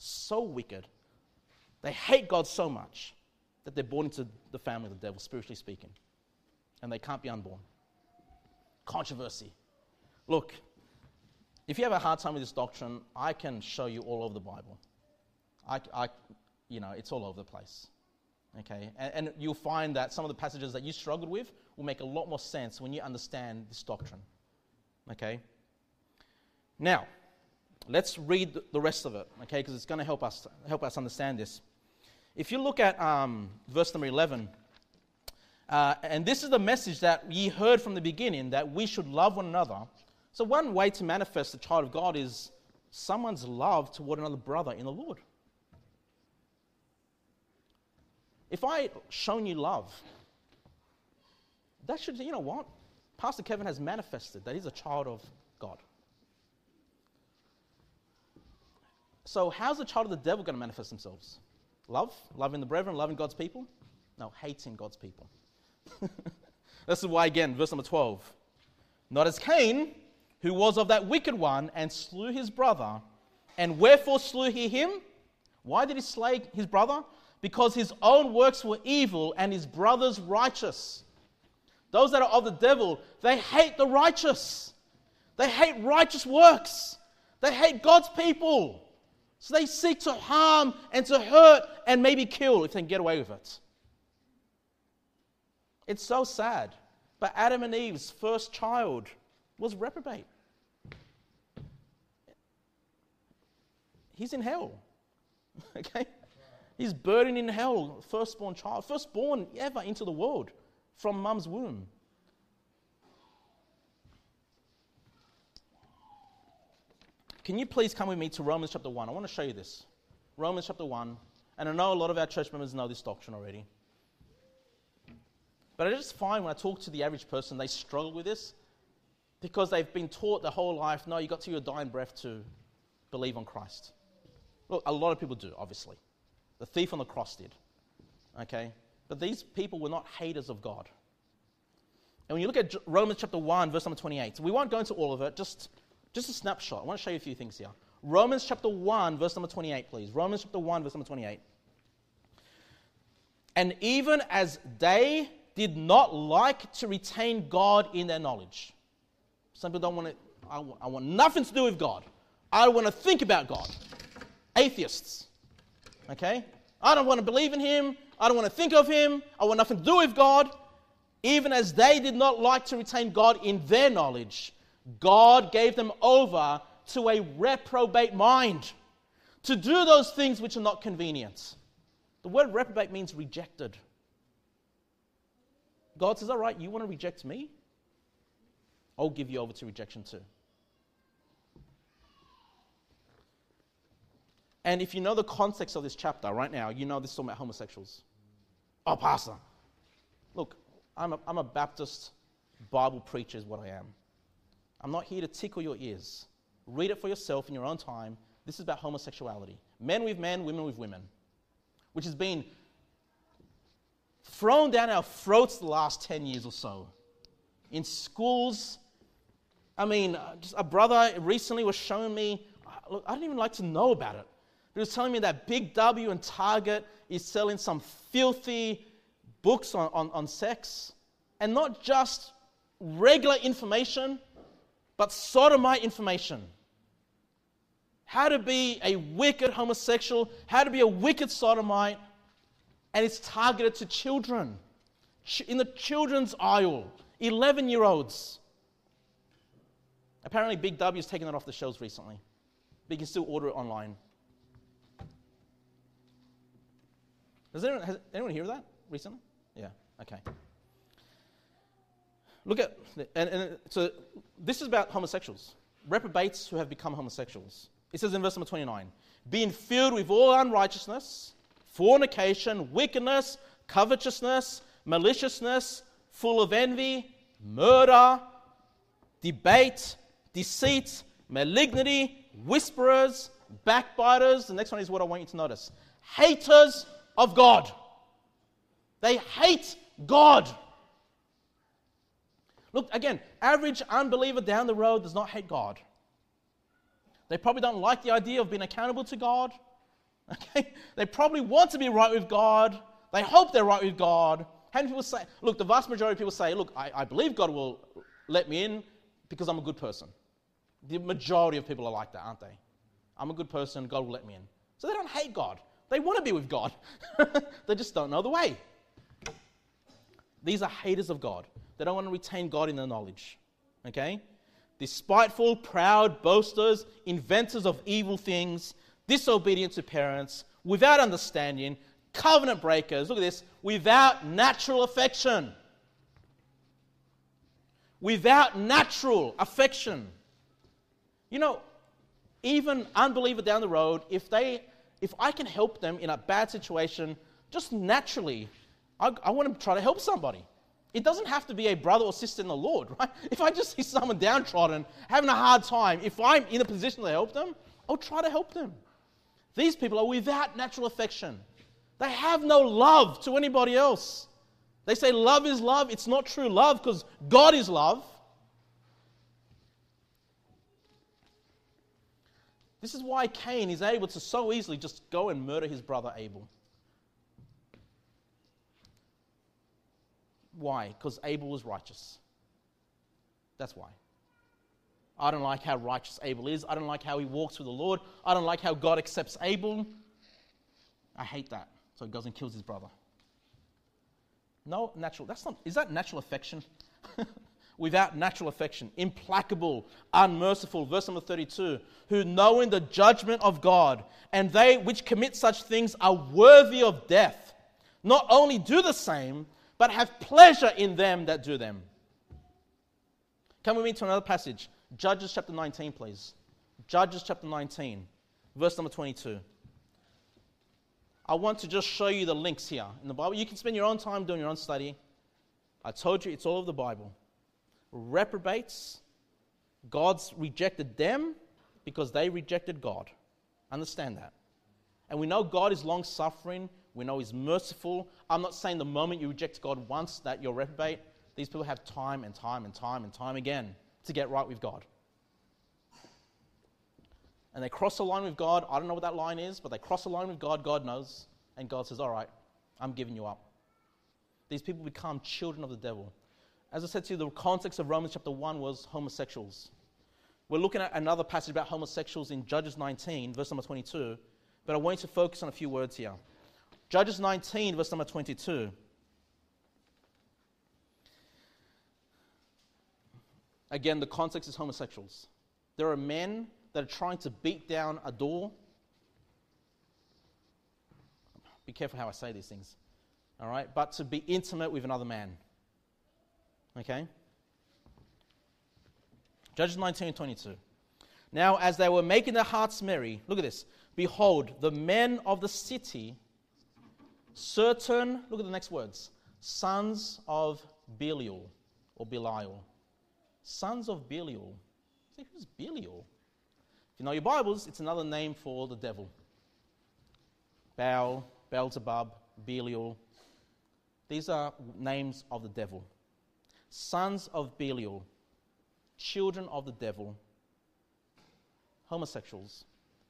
Speaker 1: they hate God so much that they're born into the family of the devil, spiritually speaking. And they can't be unborn. Controversy. Look, if you have a hard time with this doctrine, I can show you all over the Bible. It's all over the place. Okay? And you'll find that some of the passages that you struggled with will make a lot more sense when you understand this doctrine. Okay? Now, let's read the rest of it, okay? Because it's going to help us understand this. If you look at verse number 11, and this is the message that ye heard from the beginning, that we should love one another. So one way to manifest the child of God is someone's love toward another brother in the Lord. If I shown you love, that should, what? Pastor Kevin has manifested that he's a child of God. So how's the child of the devil going to manifest themselves? Love? Loving the brethren? Loving God's people? No, hating God's people. This is why, again, verse number 12. Not as Cain, who was of that wicked one, and slew his brother. And wherefore slew he him? Why did he slay his brother? Because his own works were evil, and his brother's righteous. Those that are of the devil, they hate the righteous. They hate righteous works. They hate God's people. So they seek to harm and to hurt and maybe kill if they can get away with it. It's so sad. But Adam and Eve's first child was reprobate. He's in hell. Okay? He's burning in hell, firstborn child, firstborn ever into the world from mum's womb. Can you please come with me to Romans chapter 1? I want to show you this. Romans chapter 1. And I know a lot of our church members know this doctrine already. But I just find when I talk to the average person, they struggle with this because they've been taught their whole life, no, you got to your dying breath to believe on Christ. Look, a lot of people do, obviously. The thief on the cross did. Okay? But these people were not haters of God. And when you look at Romans chapter 1, verse number 28, we won't go into all of it, just a snapshot. I want to show you a few things here. Romans chapter 1, verse number 28, please. Romans chapter 1, verse number 28. And even as they did not like to retain God in their knowledge. Some people don't want to, I want nothing to do with God. I don't want to think about God. Atheists. Okay? I don't want to believe in Him. I don't want to think of Him. I want nothing to do with God. Even as they did not like to retain God in their knowledge, God gave them over to a reprobate mind to do those things which are not convenient. The word reprobate means rejected. God says, all right, you want to reject me? I'll give you over to rejection too. And if you know the context of this chapter right now, you know this is talking about homosexuals. Oh, pastor. Look, I'm a Baptist Bible preacher is what I am. I'm not here to tickle your ears. Read it for yourself in your own time. This is about homosexuality. Men with men, women with women. Which has been thrown down our throats the last 10 years or so. In schools. I mean, just a brother recently was showing me, look, I didn't even like to know about it. He was telling me that Big W and Target is selling some filthy books on sex. And not just regular information, but sodomite information. How to be a wicked homosexual, how to be a wicked sodomite, and it's targeted to children. In the children's aisle, 11-year-olds. Apparently Big W has taken it off the shelves recently. But you can still order it online. Has anyone heard of that recently? Yeah, okay. Look at, so this is about homosexuals. Reprobates who have become homosexuals. It says in verse number 29, being filled with all unrighteousness, fornication, wickedness, covetousness, maliciousness, full of envy, murder, debate, deceit, malignity, whisperers, backbiters. The next one is what I want you to notice. Haters of God. They hate God. Look, again, average unbeliever down the road does not hate God. They probably don't like the idea of being accountable to God. Okay? They probably want to be right with God. They hope they're right with God. How many people say, look, the vast majority of people say, look, I believe God will let me in because I'm a good person. The majority of people are like that, aren't they? I'm a good person, God will let me in. So they don't hate God. They want to be with God. They just don't know the way. These are haters of God. They don't want to retain God in their knowledge. Okay? Despiteful, proud, boasters, inventors of evil things, disobedient to parents, without understanding, covenant breakers. Look at this. Without natural affection. Without natural affection. You know, even unbeliever down the road, if I can help them in a bad situation, just naturally, I want to try to help somebody. It doesn't have to be a brother or sister in the Lord, right? If I just see someone downtrodden, having a hard time, if I'm in a position to help them, I'll try to help them. These people are without natural affection. They have no love to anybody else. They say love is love. It's not true love because God is love. This is why Cain is able to so easily just go and murder his brother Abel. Why? Because Abel was righteous. That's why. I don't like how righteous Abel is. I don't like how he walks with the Lord. I don't like how God accepts Abel. I hate that. So he goes and kills his brother. No, natural. Is that natural affection? Without natural affection, implacable, unmerciful, verse number 32, who knowing the judgment of God, and they which commit such things are worthy of death, not only do the same, but have pleasure in them that do them. Come with me to another passage. Judges chapter 19, please. Judges chapter 19, verse number 22. I want to just show you the links here in the Bible. You can spend your own time doing your own study. I told you it's all over the Bible. Reprobates, God's rejected them because they rejected God. Understand that. And we know God is long-suffering. We know He's merciful. I'm not saying the moment you reject God once that you're reprobate. These people have time and time and time and time again to get right with God. And they cross a line with God. I don't know what that line is, but they cross a line with God. God knows. And God says, all right, I'm giving you up. These people become children of the devil. As I said to you, the context of Romans chapter 1 was homosexuals. We're looking at another passage about homosexuals in Judges 19, verse number 22. But I want you to focus on a few words here. Judges 19, verse number 22. Again, the context is homosexuals. There are men that are trying to beat down a door. Be careful how I say these things. All right? But to be intimate with another man. Okay? Judges 19:22. Now, as they were making their hearts merry, look at this. Behold, the men of the city, certain, look at the next words, sons of Belial, or Belial. Sons of Belial. See, who's Belial? If you know your Bibles, it's another name for the devil. Baal, Beelzebub, Belial. These are names of the devil. Sons of Belial, children of the devil, homosexuals.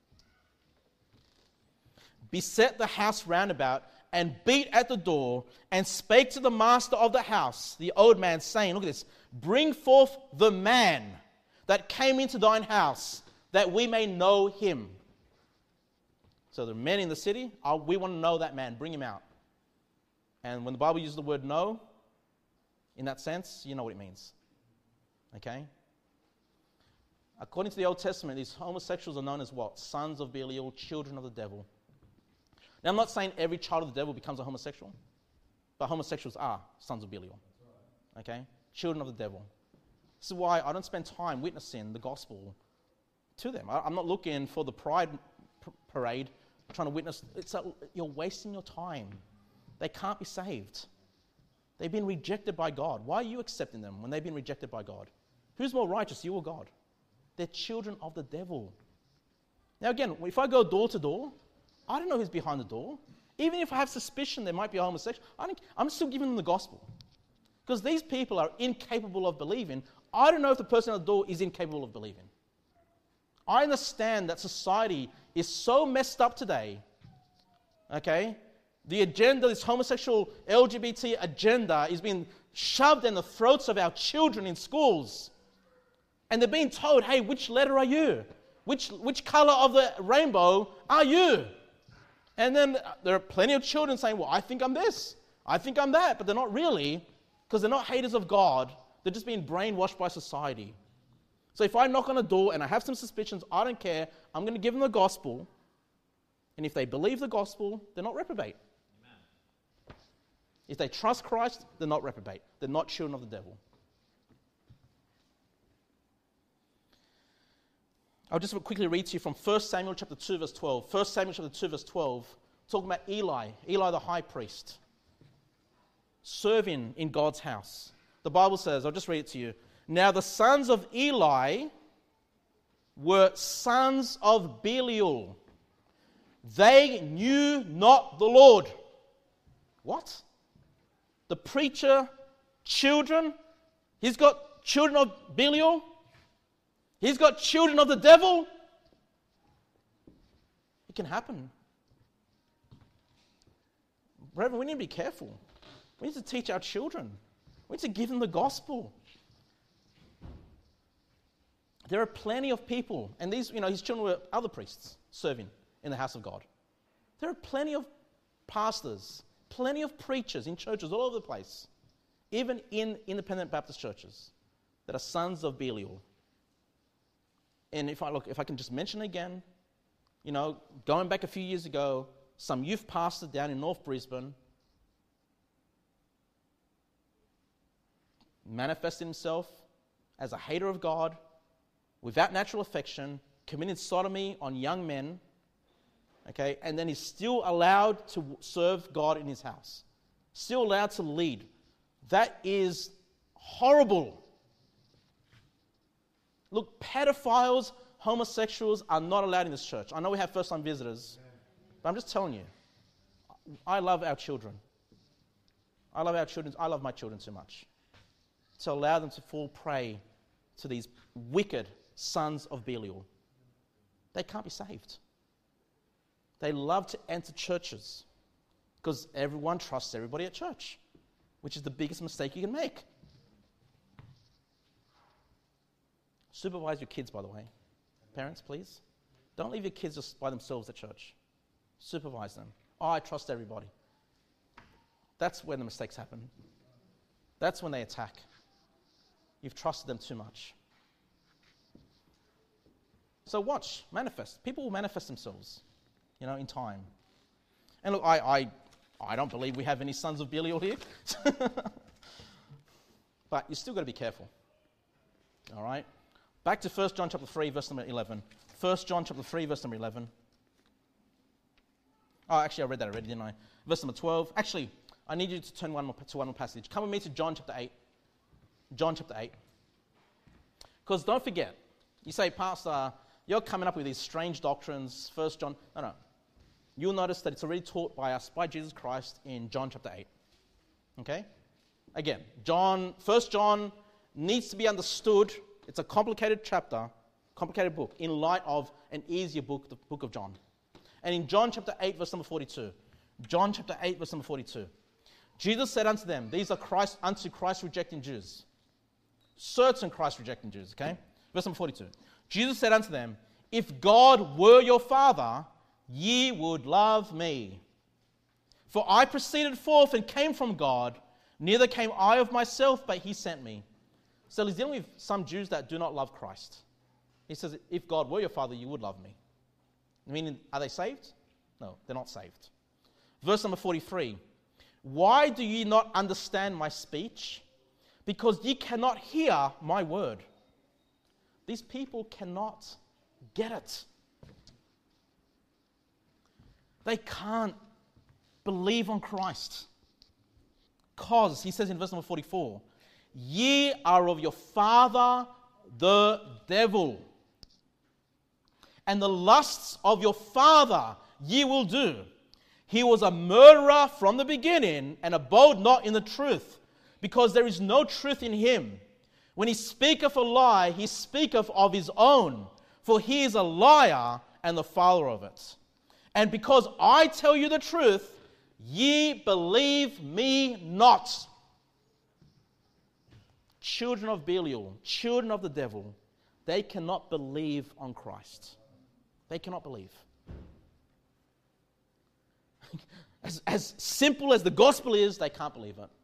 Speaker 1: Beset the house round about, and beat at the door, and spake to the master of the house, the old man, saying, look at this, bring forth the man that came into thine house, that we may know him. So the men in the city, we want to know that man, bring him out. And when the Bible uses the word know, in that sense, you know what it means. Okay? According to the Old Testament, these homosexuals are known as what? Sons of Belial, children of the devil. Now, I'm not saying every child of the devil becomes a homosexual, but homosexuals are sons of Belial. Okay? Children of the devil. This is why I don't spend time witnessing the gospel to them. I'm not looking for the pride parade, trying to witness. You're wasting your time. They can't be saved. They've been rejected by God. Why are you accepting them when they've been rejected by God? Who's more righteous, you or God? They're children of the devil. Now again, if I go door to door, I don't know who's behind the door. Even if I have suspicion there might be a homosexual, I'm still giving them the gospel. Because these people are incapable of believing. I don't know if the person at the door is incapable of believing. I understand that society is so messed up today, okay? The agenda, this homosexual LGBT agenda is being shoved in the throats of our children in schools. And they're being told, hey, which letter are you? Which color of the rainbow are you? And then there are plenty of children saying, well, I think I'm this. I think I'm that. But they're not really, because they're not haters of God. They're just being brainwashed by society. So if I knock on a door and I have some suspicions, I don't care. I'm going to give them the gospel. And if they believe the gospel, they're not reprobate. Amen. If they trust Christ, they're not reprobate. They're not children of the devil. I'll just quickly read to you from 1 Samuel chapter 2, verse 12. 1 Samuel chapter 2, verse 12, talking about Eli the high priest, serving in God's house. The Bible says, I'll just read it to you. Now the sons of Eli were sons of Belial. They knew not the Lord. What? the preacher, children. He's got children of Belial. He's got children of the devil. It can happen. Brethren, we need to be careful. We need to teach our children. We need to give them the gospel. There are plenty of people, and these, his children were other priests serving in the house of God. There are plenty of pastors, plenty of preachers in churches all over the place, even in independent Baptist churches, that are sons of Belial. And if I can just mention again, going back a few years ago, some youth pastor down in North Brisbane manifested himself as a hater of God, without natural affection, committed sodomy on young men, okay, and then he's still allowed to serve God in his house, still allowed to lead. That is horrible. Look, pedophiles, homosexuals are not allowed in this church. I know we have first-time visitors, but I'm just telling you, I love our children. I love my children too much to allow them to fall prey to these wicked sons of Belial. They can't be saved. They love to enter churches because everyone trusts everybody at church, which is the biggest mistake you can make. Supervise your kids, by the way. Parents, please. Don't leave your kids just by themselves at church. Supervise them. Oh, I trust everybody. That's when the mistakes happen. That's when they attack. You've trusted them too much. So watch, manifest. People will manifest themselves, in time. And look, I don't believe we have any sons of Belial here. But you still got to be careful. All right? Back to 1 John chapter 3, verse number 11. 1 John chapter 3, verse number 11. Oh, actually, I read that already, didn't I? Verse number 12. Actually, I need you to turn one more passage. Come with me to John chapter 8. John chapter 8. Because don't forget, you say, Pastor, you're coming up with these strange doctrines. 1 John. No. You'll notice that it's already taught by us, by Jesus Christ, in John chapter 8. Okay? Again, 1 John needs to be understood. It's a complicated chapter, complicated book, in light of an easier book, the book of John. And in John chapter 8, verse number 42, John chapter 8, verse number 42, Jesus said unto them, these are Christ-rejecting Jews. Certain Christ-rejecting Jews, okay? Verse number 42. Jesus said unto them, if God were your Father, ye would love me. For I proceeded forth and came from God, neither came I of myself, but he sent me. So he's dealing with some Jews that do not love Christ. He says, if God were your Father, you would love me. Meaning, are they saved? No, they're not saved. Verse number 43. Why do ye not understand my speech? Because ye cannot hear my word. These people cannot get it. They can't believe on Christ. Because, he says in verse number 44, ye are of your father the devil, and the lusts of your father ye will do. He was a murderer from the beginning, and abode not in the truth, because there is no truth in him. When he speaketh a lie, he speaketh of his own, for he is a liar and the father of it. And because I tell you the truth, ye believe me not. Children of Belial, children of the devil, they cannot believe on Christ. They cannot believe. As simple as the gospel is, they can't believe it.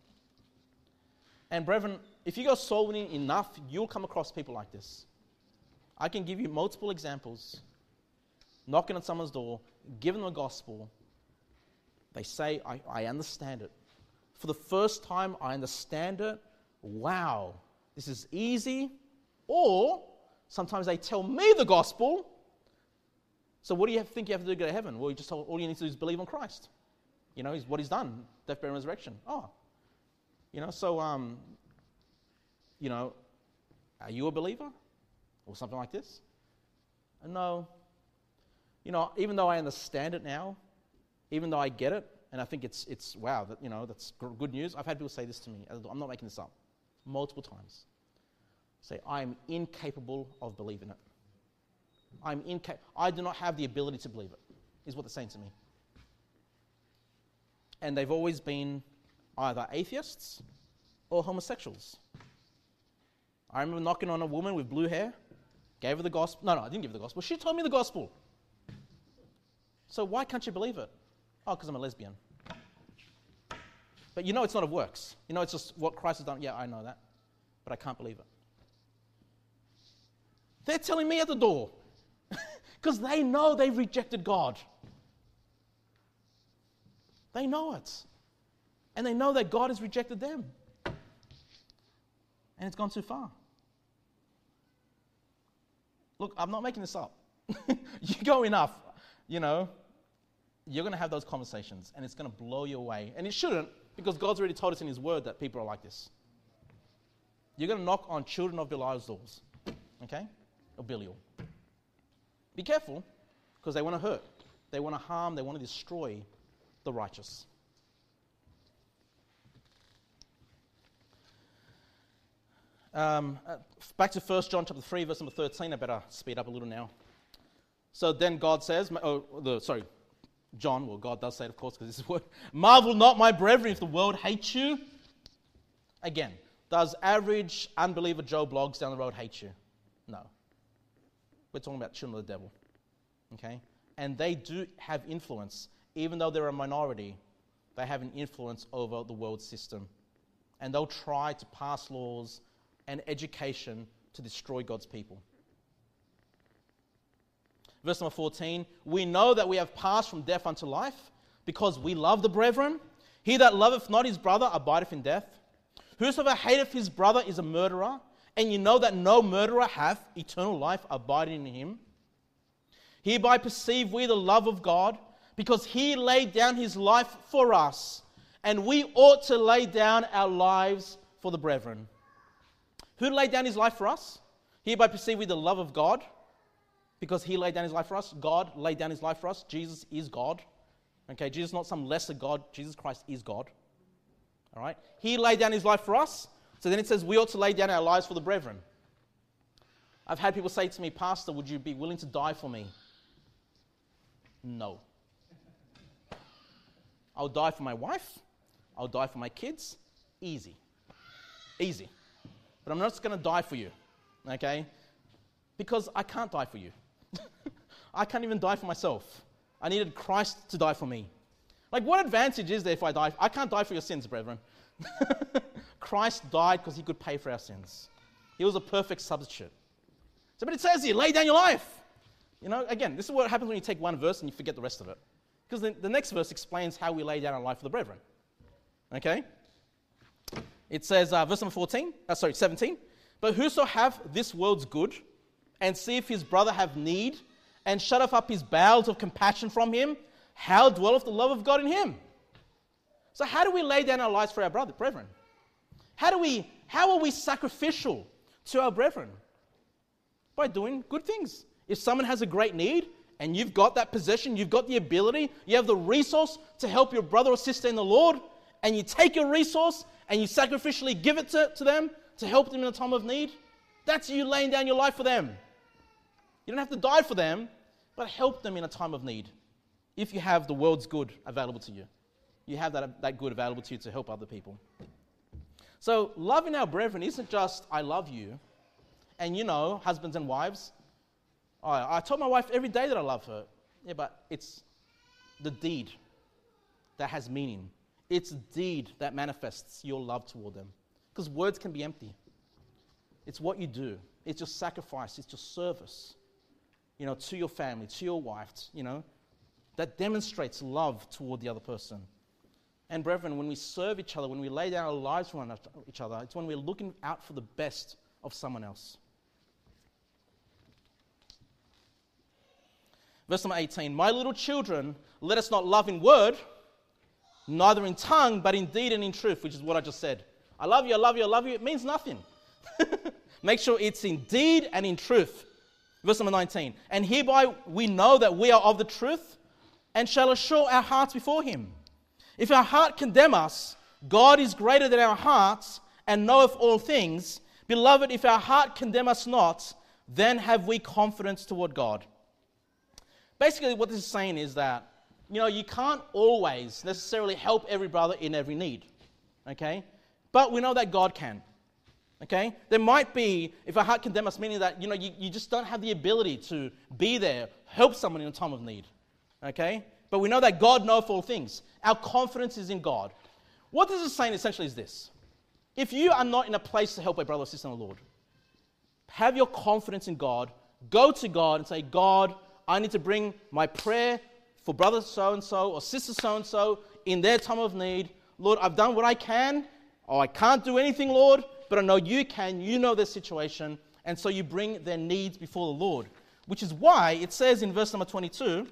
Speaker 1: And brethren, if you go soul winning enough, you'll come across people like this. I can give you multiple examples. Knocking on someone's door, giving them the gospel. They say, I understand it. For the first time, I understand it. Wow, this is easy. Or sometimes they tell me the gospel. So what do you think you have to do to go to heaven? Well, all you need to do is believe on Christ. What he's done, death, burial, and resurrection. Are you a believer? Or something like this? And no. Even though I understand it now, even though I get it, and I think it's wow, that's good news. I've had people say this to me. I'm not making this up. Multiple times. Say, I am incapable of believing it. I do not have the ability to believe it, is what they're saying to me. And they've always been either atheists or homosexuals. I remember knocking on a woman with blue hair, gave her the gospel. No, I didn't give her the gospel. She told me the gospel. So why can't you believe it? Oh, because I'm a lesbian. But it's not of works. It's just what Christ has done. Yeah, I know that. But I can't believe it. They're telling me at the door. Because they know they've rejected God. They know it. And they know that God has rejected them. And it's gone too far. Look, I'm not making this up. You go enough, you're going to have those conversations and it's going to blow you away. And it shouldn't, because God's already told us in His Word that people are like this. You're going to knock on children of Belial's doors. Okay? Or Belial. Be careful, because they want to hurt. They want to harm. They want to destroy the righteous. Back to 1 John chapter 3, verse number 13. I better speed up a little now. So then God says, John, well, God does say it, of course, because this is what, marvel not, my brethren, if the world hates you. Again, does average unbeliever Joe Bloggs down the road hate you? No. We're talking about children of the devil. Okay? And they do have influence. Even though they're a minority, they have an influence over the world system. And they'll try to pass laws and education to destroy God's people. Verse number 14, we know that we have passed from death unto life, because we love the brethren. He that loveth not his brother abideth in death. Whosoever hateth his brother is a murderer, and you know that no murderer hath eternal life abiding in him. Hereby perceive we the love of God, because He laid down His life for us, and we ought to lay down our lives for the brethren. Who laid down His life for us? Hereby perceive we the love of God, because He laid down His life for us. God laid down His life for us. Jesus is God. Okay, Jesus is not some lesser God. Jesus Christ is God. All right? He laid down His life for us. So then it says we ought to lay down our lives for the brethren. I've had people say to me, Pastor, would you be willing to die for me? No. I'll die for my wife. I'll die for my kids. Easy. But I'm not just going to die for you. Okay? Because I can't die for you. I can't even die for myself. I needed Christ to die for me. Like, what advantage is there if I die? I can't die for your sins, brethren. Christ died because He could pay for our sins. He was a perfect substitute. So, but it says here, lay down your life. Again, this is what happens when you take one verse and you forget the rest of it. Because the next verse explains how we lay down our life for the brethren. Okay? It says, verse number 17. But whoso have this world's good, and seeth his brother have need, and shutteth up his bowels of compassion from him, how dwelleth the love of God in him? So how do we lay down our lives for our brethren? How are we sacrificial to our brethren? By doing good things. If someone has a great need, and you've got that possession, you've got the ability, you have the resource to help your brother or sister in the Lord, and you take your resource and you sacrificially give it to them to help them in a time of need, that's you laying down your life for them. You don't have to die for them, but help them in a time of need. If you have the world's good available to you, you have that good available to you to help other people. So loving our brethren isn't just, I love you. And husbands and wives, I tell my wife every day that I love her. Yeah, but it's the deed that has meaning. It's deed that manifests your love toward them. Because words can be empty. It's what you do. It's your sacrifice. It's your service, to your family, to your wife, that demonstrates love toward the other person. And brethren, when we serve each other, when we lay down our lives for each other, it's when we're looking out for the best of someone else. Verse number 18, my little children, let us not love in word, neither in tongue, but in deed and in truth, which is what I just said. I love you, I love you, I love you. It means nothing. Make sure it's in deed and in truth. Verse number 19, and hereby we know that we are of the truth and shall assure our hearts before him. If our heart condemn us, God is greater than our hearts and knoweth all things. Beloved, if our heart condemn us not, then have we confidence toward God. Basically, what this is saying is that, you can't always necessarily help every brother in every need, okay? But we know that God can, okay? There might be, if our heart condemn us, meaning that, you just don't have the ability to be there, help someone in a time of need, okay? But we know that God knows all things. Our confidence is in God. What this is saying essentially is this. If you are not in a place to help a brother or sister in the Lord, have your confidence in God, go to God and say, God, I need to bring my prayer for brother so-and-so or sister so-and-so in their time of need. Lord, I've done what I can, or I can't do anything, Lord, but I know you can, you know their situation, and so you bring their needs before the Lord. Which is why it says in verse number 22,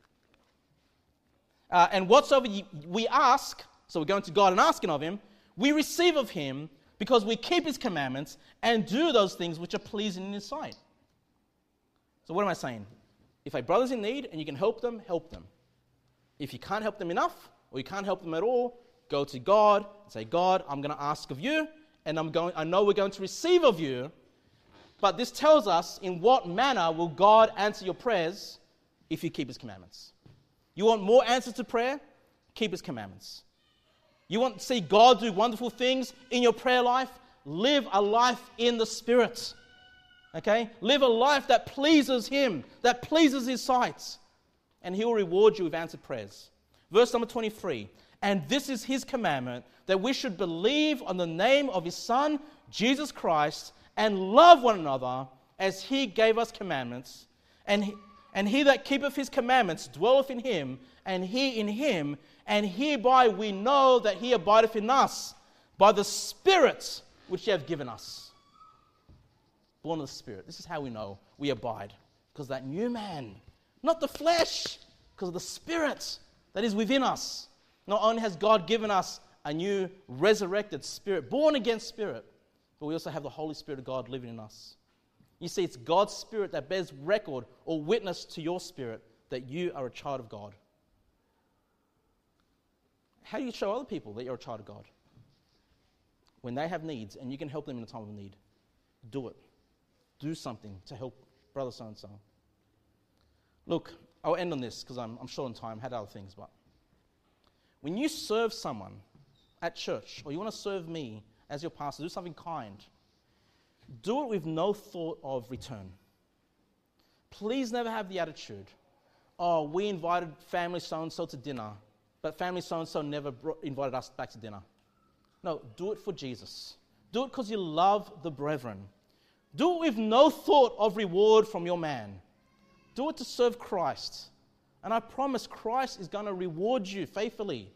Speaker 1: and whatsoever we ask, so we're going to God and asking of him, we receive of him because we keep his commandments and do those things which are pleasing in his sight. So what am I saying? If a brother's in need and you can help them, help them. If you can't help them enough or you can't help them at all, go to God and say, God, I'm going to ask of you and I know we're going to receive of you, but this tells us in what manner will God answer your prayers if you keep his commandments. You want more answers to prayer? Keep his commandments. You want to see God do wonderful things in your prayer life? Live a life in the Spirit. Okay? Live a life that pleases him, that pleases his sight. And he will reward you with answered prayers. Verse number 23. And this is his commandment, that we should believe on the name of his Son, Jesus Christ, and love one another as he gave us commandments. And he that keepeth his commandments dwelleth in him, and he in him, and hereby we know that he abideth in us, by the Spirit which he hath given us. Born of the Spirit. This is how we know we abide. Because that new man, not the flesh, because of the Spirit that is within us. Not only has God given us a new resurrected spirit, born again spirit, but we also have the Holy Spirit of God living in us. You see, it's God's Spirit that bears record or witness to your spirit that you are a child of God. How do you show other people that you're a child of God? When they have needs and you can help them in a time of need, do it. Do something to help brother so-and-so. Look, I'll end on this because I'm short on time, had other things, but when you serve someone at church or you want to serve me as your pastor, do something kind, do it with no thought of return. Please never have the attitude, oh, we invited family so-and-so to dinner, but family so-and-so never invited us back to dinner. No, do it for Jesus. Do it because you love the brethren. Do it with no thought of reward from your man. Do it to serve Christ. And I promise Christ is going to reward you faithfully.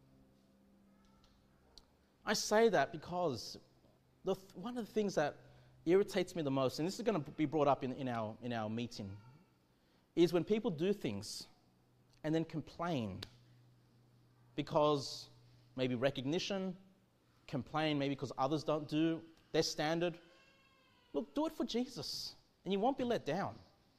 Speaker 1: I say that because one of the things that irritates me the most, and this is going to be brought up in our meeting, is when people do things and then complain because maybe recognition, complain maybe because others don't do their standard. Look, do it for Jesus, and you won't be let down.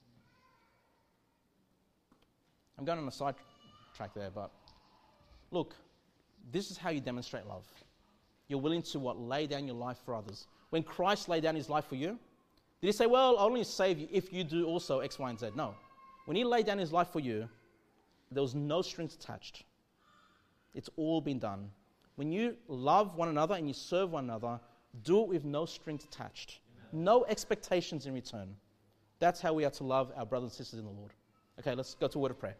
Speaker 1: I'm going on a side track there, but look, this is how you demonstrate love. You're willing to lay down your life for others. When Christ laid down his life for you, did he say, well, I'll only save you if you do also X, Y, and Z? No. When he laid down his life for you, there was no strings attached. It's all been done. When you love one another and you serve one another, do it with no strings attached. Amen. No expectations in return. That's how we are to love our brothers and sisters in the Lord. Okay, let's go to a word of prayer.